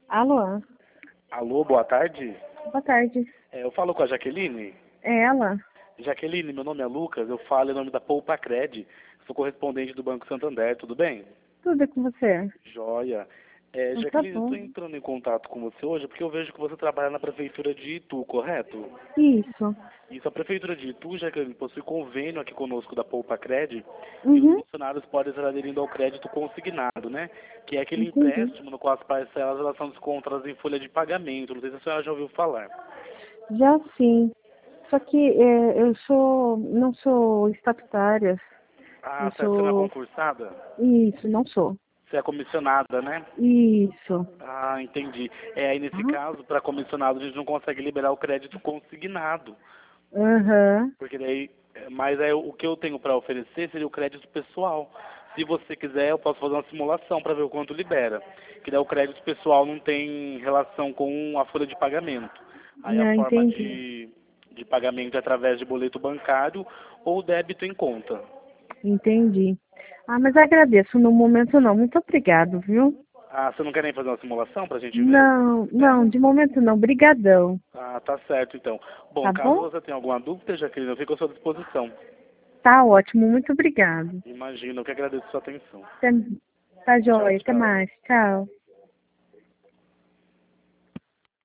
Alô, Alô, boa tarde. boa tarde. Eu falo com a Jaqueline. É ela? Jaqueline, meu nome é Lucas, eu falo em nome da Poupa Cred. Sou correspondente do Banco Santander, tudo bem? Tudo é com você? Joia. Então tá Jaqueline, eu estou bom. entrando em contato com você hoje porque eu vejo que você trabalha na Prefeitura de Itu, correto? Isso. Isso, a Prefeitura de Itu, Jaqueline, possui convênio aqui conosco da Poupa Cred e os Uhum, funcionários podem estar aderindo ao crédito consignado, né? Que é aquele entendi. empréstimo no qual as parcelas elas são descontadas em folha de pagamento. Não sei se a senhora já ouviu falar. Já sim. Só que não sou estatutária. Ah, Eu certo, você não é sou. concursada? Isso, não sou. Você é comissionada, né? Isso. Ah, entendi. Aí nesse Aham. caso, para comissionado, a gente não consegue liberar o crédito consignado. Aham. Porque daí, mas aí o que eu tenho para oferecer seria o crédito pessoal. Se você quiser, eu posso fazer uma simulação para ver o quanto libera. Que daí o crédito pessoal não tem relação com a folha de pagamento. Aí a Não, forma entendi. de pagamento é através de boleto bancário ou débito em conta. Entendi. Ah, mas agradeço. No momento não. Muito obrigado, viu? Ah, você não quer nem fazer uma simulação para a gente ver o quanto Não, não, libera? de momento não. Brigadão. Ah, tá certo então. Bom, Tá caso bom? você tenha alguma dúvida, Jaqueline, eu fico à sua disposição. Tá ótimo. Muito obrigado. Imagino, eu que agradeço a sua atenção. Até, tá Tchau, joia. Até tchau. mais. Tchau.